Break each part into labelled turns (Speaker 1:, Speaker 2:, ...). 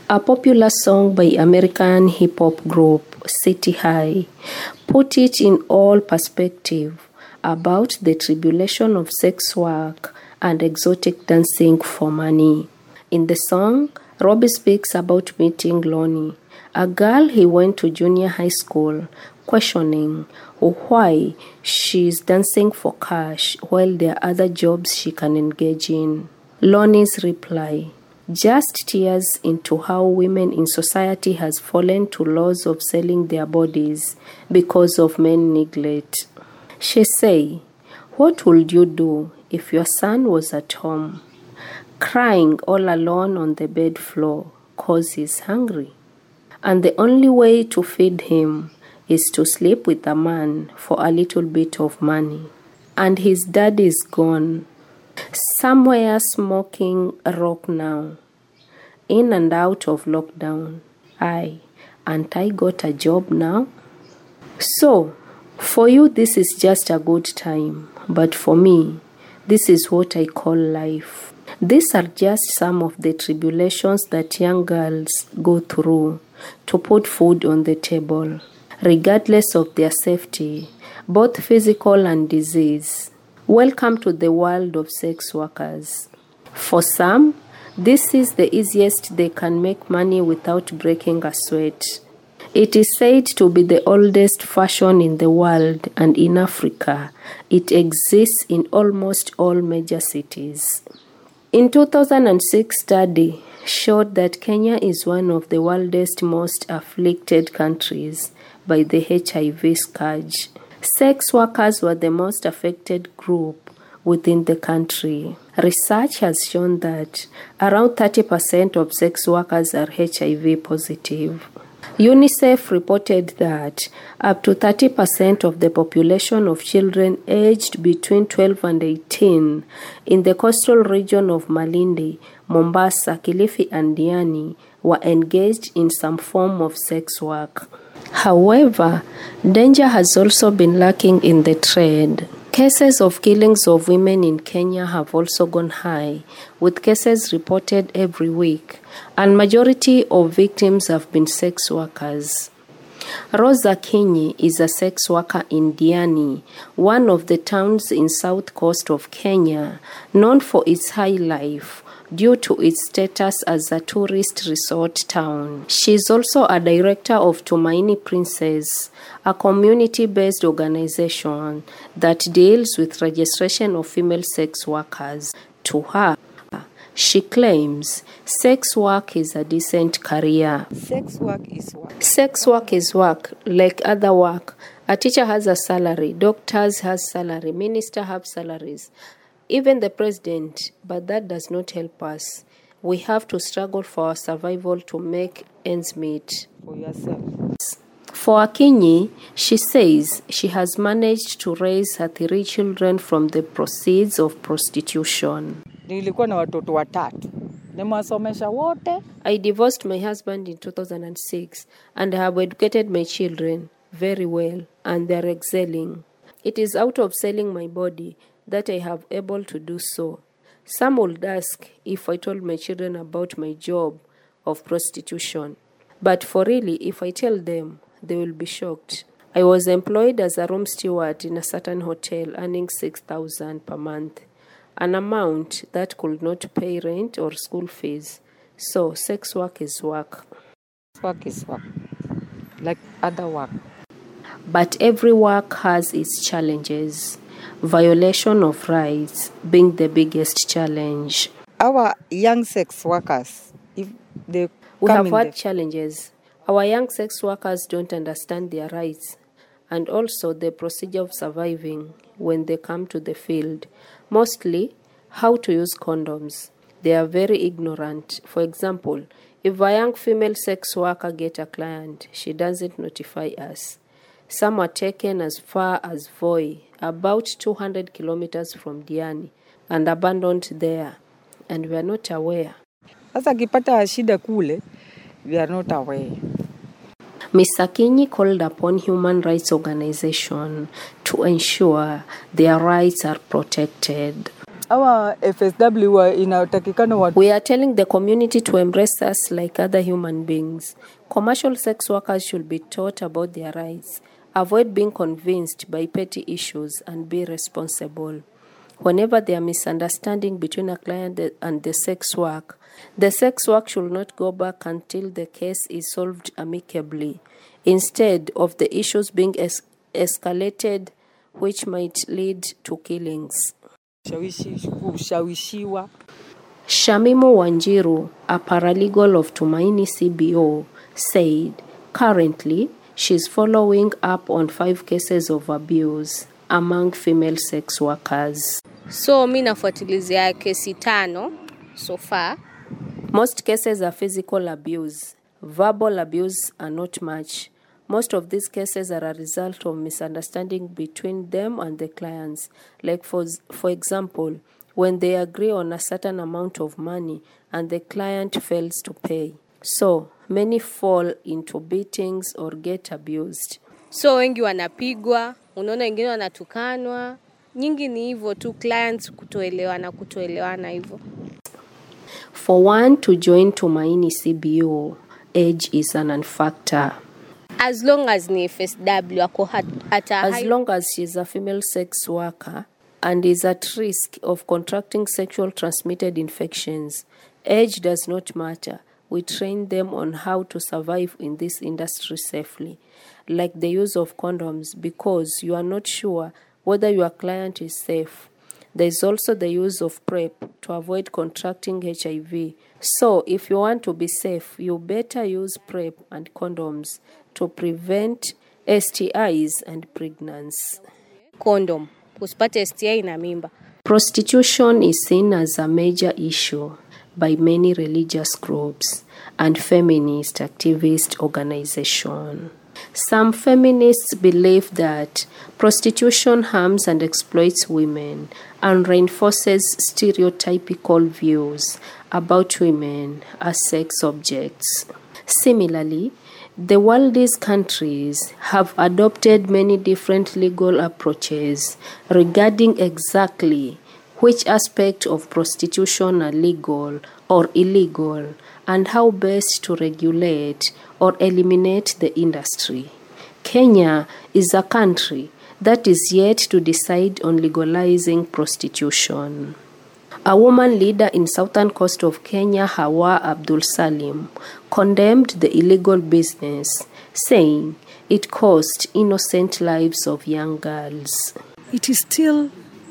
Speaker 1: A popular song by American hip-hop group City High put it in all perspective about the tribulation of sex work and exotic dancing for money. In the song, Robbie speaks about meeting Lonnie, a girl he went to junior high school, questioning why she is dancing for cash while there are other jobs she can engage in. Lonnie's reply just tears into how women in society has fallen to laws of selling their bodies because of men neglect. She say, "What would you do if your son was at home, crying all alone on the bed floor cause he's hungry? And the only way to feed him is to sleep with a man for a little bit of money. And his dad is gone, somewhere smoking rock now, in and out of lockdown. And I got a job now? So, for you this is just a good time, but for me, this is what I call life." These are just some of the tribulations that young girls go through to put food on the table, regardless of their safety, both physical and disease. Welcome to the world of sex workers. For some, this is the easiest they can make money without breaking a sweat. It is said to be the oldest fashion in the world, and in Africa, it exists in almost all major cities. In 2006 study showed that Kenya is one of the world's most afflicted countries by the HIV scourge. Sex workers were the most affected group within the country. Research has shown that around 30% of sex workers are HIV positive. UNICEF reported that up to 30% of the population of children aged between 12 and 18 in the coastal region of Malindi, Mombasa, Kilifi, and Diani were engaged in some form of sex work. However, danger has also been lurking in the trade. Cases of killings of women in Kenya have also gone high, with cases reported every week, and majority of victims have been sex workers. Rosa Kinyi is a sex worker in Diani, one of the towns in south coast of Kenya, known for its high life due to its status as a tourist resort town. She is also a director of Tumaini Princess, a community-based organization that deals with registration of female sex workers. To her, she claims sex work is a decent career.
Speaker 2: Sex work is work.
Speaker 1: Sex work is work, like other work. A teacher has a salary, doctors has salary, ministers have salaries, even the president, but that does not help us. We have to struggle for our survival to make ends meet.
Speaker 2: For yourself.
Speaker 1: For Akinyi, she says she has managed to raise her 3 children from the proceeds of prostitution.
Speaker 2: Nilikuwa na watoto watatu. Nimewasomesha wote.
Speaker 1: I divorced my husband in 2006 and I have educated my children very well and they are excelling. It is out of selling my body that I have able to do so. Some would ask if I told my children about my job of prostitution. But for really, if I tell them, they will be shocked. I was employed as a room steward in a certain hotel, earning 6,000 per month, an amount that could not pay rent or school fees. So, sex work is work.
Speaker 2: Work is work, like other work.
Speaker 1: But every work has its challenges. Violation of rights being the biggest challenge.
Speaker 2: Our young sex workers, if they
Speaker 1: we have had challenges. Our young sex workers don't understand their rights and also the procedure of surviving when they come to the field. Mostly, how to use condoms. They are very ignorant. For example, if a young female sex worker gets a client, she doesn't notify us. Some are taken as far as Voi, about 200 kilometers from Diani, and abandoned there, and we are not aware.
Speaker 2: Sasa kipata shida kule, we are not aware.
Speaker 1: Ms. Akinyi called upon human rights organizations to ensure their rights are protected.
Speaker 2: Our FSW inatakikana watu.
Speaker 1: We are telling the community to embrace us like other human beings. Commercial sex workers should be taught about their rights, avoid being convinced by petty issues, and be responsible. Whenever there are misunderstanding between a client and the sex work should not go back until the case is solved amicably, instead of the issues being escalated, which might lead to killings.
Speaker 2: Kushawishiwa.
Speaker 1: Shamimu Wanjiru, a paralegal of Tumaini CBO, said currently she is following up on 5 cases of abuse among female sex workers.
Speaker 3: So mimi nafuatilizia kesi 5 so far.
Speaker 1: Most cases are physical abuse. Verbal abuse are not much. Most of these cases are a result of misunderstanding between them and the clients. Like for example, when they agree on a certain amount of money and the client fails to pay. So, many fall into beatings or get abused.
Speaker 3: So wengi wanapigwa, unaona wengine wanatukanwa. Nyingi ni hivyo tu, clients kutoelewana hivyo.
Speaker 1: For one to join Tumaini CBO, age is an factor.
Speaker 3: As long as ni FSW ako
Speaker 1: as long as she is a female sex worker and is at risk of contracting sexual transmitted infections, age does not matter. We train them on how to survive in this industry safely, like the use of condoms, because you are not sure whether your client is safe. There is also the use of PrEP to avoid contracting HIV. So, if you want to be safe, you better use PrEP and condoms to prevent STIs and pregnancy.
Speaker 3: Condom. Usipate STI na mimba.
Speaker 1: Prostitution is seen as a major issue by many religious groups and feminist activist organizations. Some feminists believe that prostitution harms and exploits women and reinforces stereotypical views about women as sex objects. Similarly, the world's countries have adopted many different legal approaches regarding exactly which aspect of prostitution are legal or illegal and how best to regulate or eliminate the industry. Kenya is a country that is yet to decide on legalizing prostitution. A woman leader in southern coast of Kenya, Hawa Abdul Salim, condemned the illegal business, saying it cost innocent lives of young girls.
Speaker 4: It is still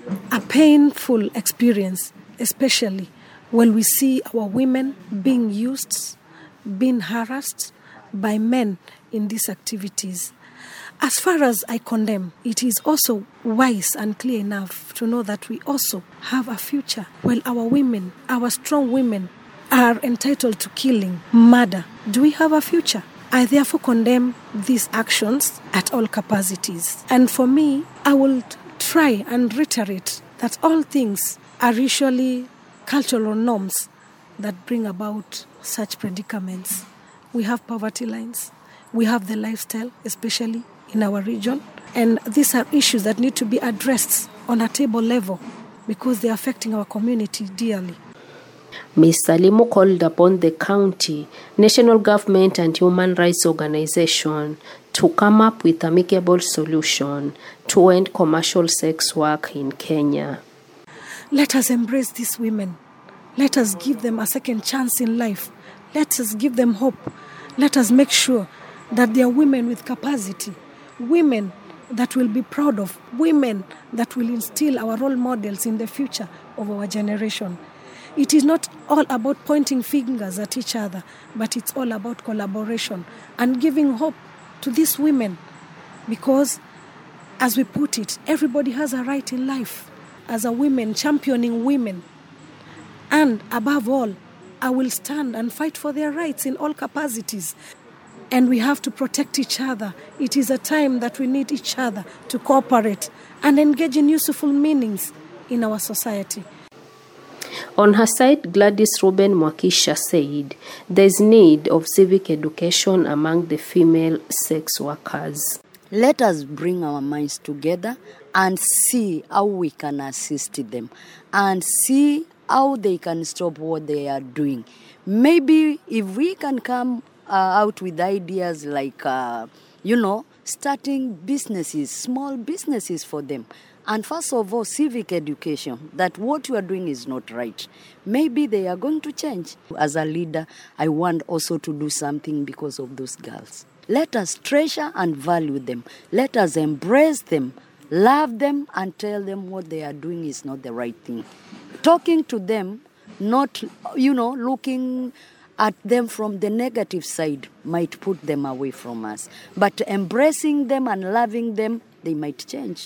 Speaker 4: a painful experience, especially when we see our women being used, being harassed by men in these activities. As far as I condemn, it is also wise and clear enough to know that we also have a future. While our women, our strong women, are entitled to killing, murder, do we have a future? I therefore condemn these actions at all capacities. And for me, I will try and reiterate that all things are usually cultural norms that bring about such predicaments. We have poverty lines. We have the lifestyle, especially in our region. And these are issues that need to be addressed on a table level because they are affecting our community dearly.
Speaker 1: Ms. Salimu called upon the county, national government and human rights organization to come up with amicable solution to end commercial sex work in Kenya.
Speaker 4: Let us embrace these women. Let us give them a second chance in life. Let us give them hope. Let us make sure that they are women with capacity, women that will be proud of, women that will instill our role models in the future of our generation. It is not all about pointing fingers at each other, but it's all about collaboration and giving hope to these women. Because, as we put it, everybody has a right in life. As a woman, championing women. And above all, I will stand and fight for their rights in all capacities. And we have to protect each other. It is a time that we need each other to cooperate and engage in useful meanings in our society.
Speaker 1: On her side, Gladys Ruben Mwakisha said there is need of civic education among the female sex workers.
Speaker 5: Let us bring our minds together and see how we can assist them and see how they can stop what they are doing. Maybe if we can come out with ideas like, starting businesses, small businesses for them. And first of all, civic education, that what you are doing is not right. Maybe they are going to change. As a leader, I want also to do something because of those girls. Let us treasure and value them. Let us embrace them, love them, and tell them what they are doing is not the right thing. Talking to them, not, looking at them from the negative side might put them away from us. But embracing them and loving them, they might change.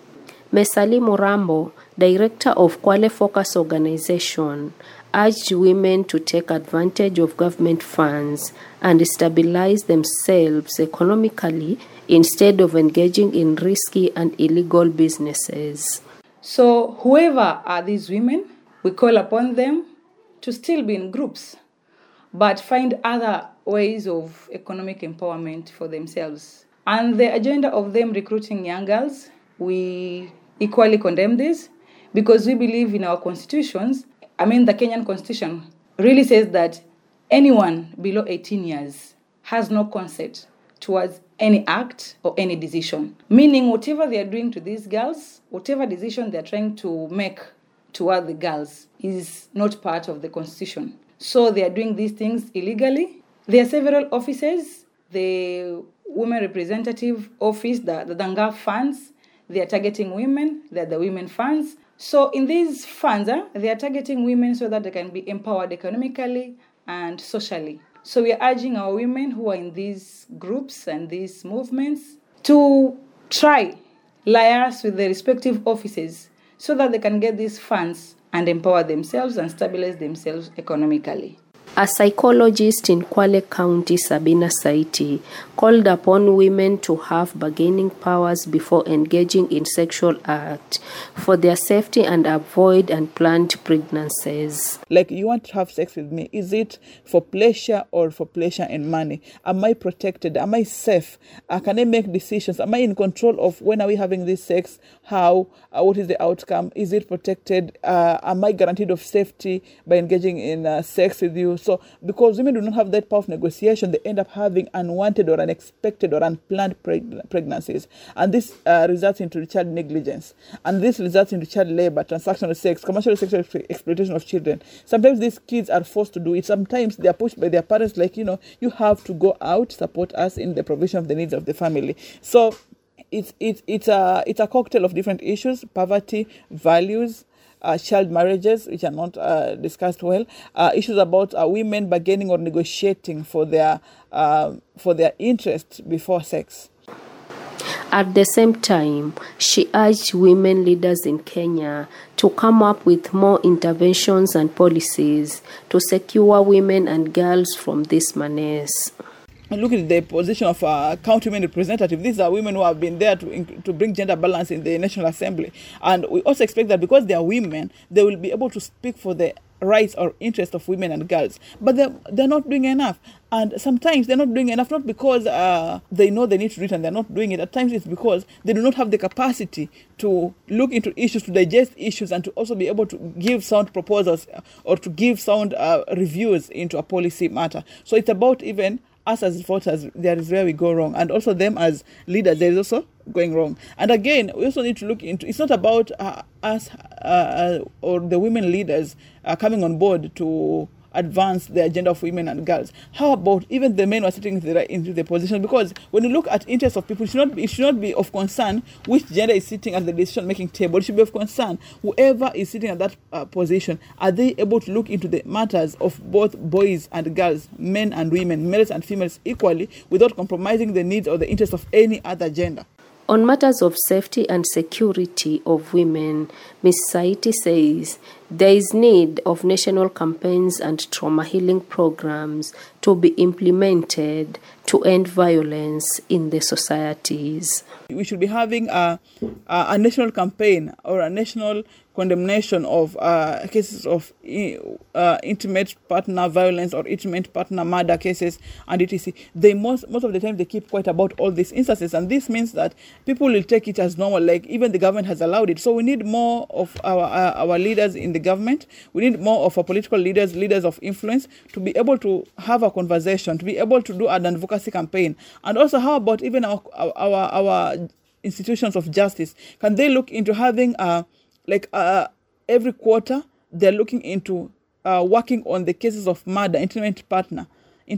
Speaker 1: Mesali Murambo, director of Kwale Focus Organization, urged women to take advantage of government funds and stabilize themselves economically instead of engaging in risky and illegal businesses.
Speaker 6: So whoever are these women, we call upon them to still be in groups, but find other ways of economic empowerment for themselves. And the agenda of them recruiting young girls, we equally condemn this because we believe in our constitutions. The Kenyan constitution really says that anyone below 18 years has no consent towards any act or any decision. Meaning whatever they are doing to these girls, whatever decision they are trying to make toward the girls is not part of the constitution. So they are doing these things illegally. There are several offices, the Women Representative Office, the Danga funds, they are targeting women, they are the women funds. So in these funds, they are targeting women so that they can be empowered economically and socially. So we are urging our women who are in these groups and these movements to try liaise with the respective offices so that they can get these funds and empower themselves and stabilize themselves economically.
Speaker 1: A psychologist in Kwale County, Sabina Saiti, called upon women to have bargaining powers before engaging in sexual acts for their safety and avoid unplanned pregnancies.
Speaker 7: Like, you want to have sex with me, is it for pleasure or for pleasure and money? Am I protected? Am I safe? Can I make decisions? Am I in control of when are we having this sex? How? What is the outcome? Is it protected? Am I guaranteed of safety by engaging in sex with you? So because women do not have that power of negotiation, they end up having unwanted or unexpected or unplanned pregnancies. And this results into child negligence. And this results into child labor, transactional sex, commercial sexual exploitation of children. Sometimes these kids are forced to do it. Sometimes they are pushed by their parents, like, you have to go out, support us in the provision of the needs of the family. So it's a cocktail of different issues: poverty, values, child marriages, which are not discussed well, issues about women bargaining or negotiating for their interest before sex.
Speaker 1: At the same time, she urged women leaders in Kenya to come up with more interventions and policies to secure women and girls from this menace.
Speaker 7: Look at the position of county women representative. These are women who have been there to bring gender balance in the National Assembly. And we also expect that because they are women, they will be able to speak for the rights or interests of women and girls. But they're not doing enough. And sometimes they're not doing enough, not because they know they need to do it and they're not doing it. At times it's because they do not have the capacity to look into issues, to digest issues, and to also be able to give sound proposals or to give sound reviews into a policy matter. So it's about even us as voters, there is where we go wrong. And also them as leaders, there is also going wrong. And again, we also need to look into, it's not about us or the women leaders coming on board to advance the agenda of women and girls. How about even the men who are sitting into the position? Because when you look at interests of people, it should not be of concern which gender is sitting at the decision-making table. It should be of concern whoever is sitting at that position. Are they able to look into the matters of both boys and girls, men and women, males and females equally, without compromising the needs or the interests of any other gender?
Speaker 1: On matters of safety and security of women, Ms. Saiti says There is need of national campaigns and trauma healing programs to be implemented to end violence in the societies.
Speaker 7: We should be having a national campaign or a national condemnation of cases of intimate partner violence or intimate partner murder cases and etc. Most of the time they keep quiet about all these instances, and this means that people will take it as normal, like even the government has allowed it. So we need more of our leaders in the government. We need more of our political leaders of influence to be able to have a conversation, to be able to do an advocacy campaign. And also, how about even our institutions of justice? Can they look into having every quarter they're looking into working on the cases of murder, intimate partner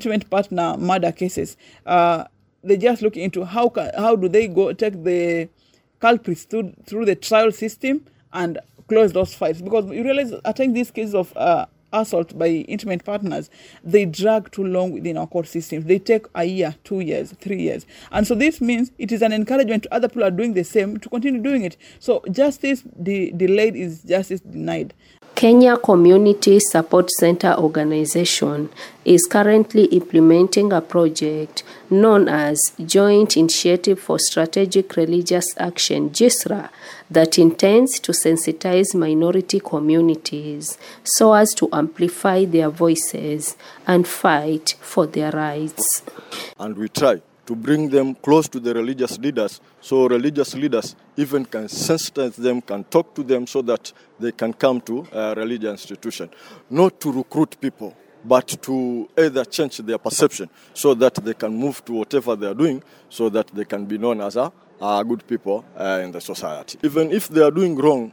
Speaker 7: murder cases. They just look into how do they go take the culprits through the trial system and close those files, because you realize I think these cases of assault by intimate partners, they drag too long within our court systems. They take a year, 2 years, 3 years. And so this means it is an encouragement to other people who are doing the same to continue doing it. So justice delayed is justice denied.
Speaker 1: Kenya Community Support Center organization is currently implementing a project known as Joint Initiative for Strategic Religious Action, JISRA, that intends to sensitize minority communities so as to amplify their voices and fight for their rights.
Speaker 8: And we try to bring them close to the religious leaders, so religious leaders even can sensitize them, can talk to them so that they can come to a religious institution. Not to recruit people, but to either change their perception so that they can move to whatever they are doing, so that they can be known as good people in the society. Even if they are doing wrong,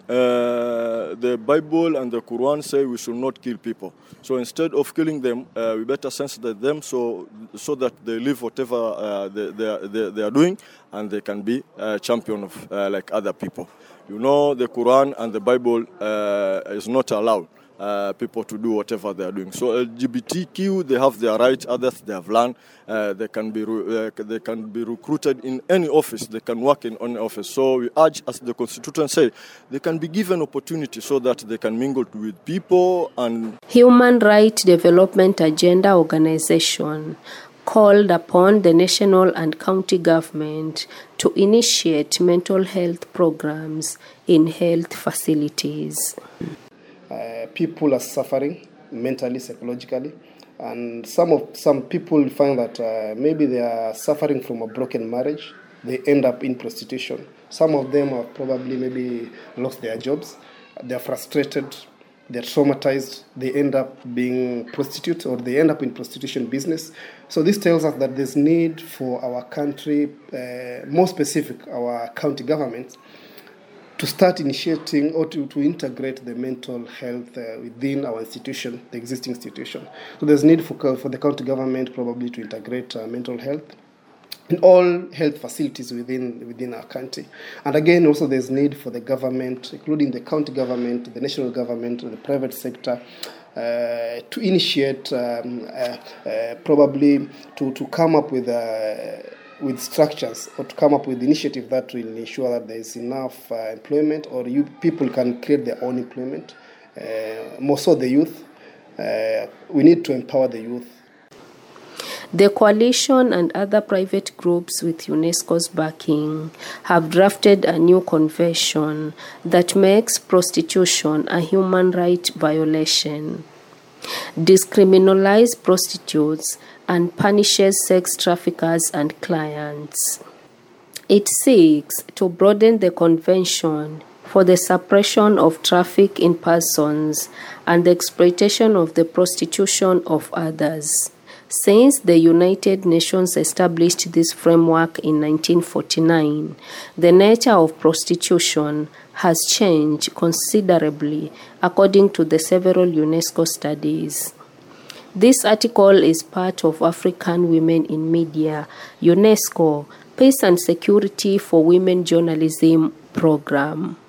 Speaker 8: the Bible and the Quran say we should not kill people. So instead of killing them, we better sensitize them so that they live whatever they are doing, and they can be a champion of like other people. You know, the Quran and the Bible is not allowed people to do whatever they are doing. So LGBTQ, they have their rights. Others, they have learned. They can be recruited in any office. They can work in any office. So we urge, as the Constitution says, they can be given opportunity so that they can mingle with people. And
Speaker 1: Human Rights Development Agenda Organization called upon the national and county government to initiate mental health programs in health facilities.
Speaker 9: People are suffering mentally, psychologically, and some people find that maybe they are suffering from a broken marriage. They end up in prostitution. Some of them have probably maybe lost their jobs. They are frustrated. They're traumatized. They end up being prostitutes, or they end up in prostitution business. So this tells us that there's need for our country, more specific, our county governments, to start initiating or to integrate the mental health within our institution, the existing institution. So there's need for the county government probably to integrate mental health in all health facilities within our country. And again, also there's need for the government, including the county government, the national government, the private sector, to initiate probably to come up with structures, or to come up with initiative that will ensure that there is enough employment, or people can create their own employment. More so the youth. We need to empower the youth.
Speaker 1: The coalition and other private groups with UNESCO's backing have drafted a new convention that makes prostitution a human rights violation, discriminalizes prostitutes, and punishes sex traffickers and clients. It seeks to broaden the convention for the suppression of traffic in persons and the exploitation of the prostitution of others. Since the United Nations established this framework in 1949, the nature of prostitution has changed considerably according to the several UNESCO studies. This article is part of African Women in Media, UNESCO, Peace and Security for Women Journalism program.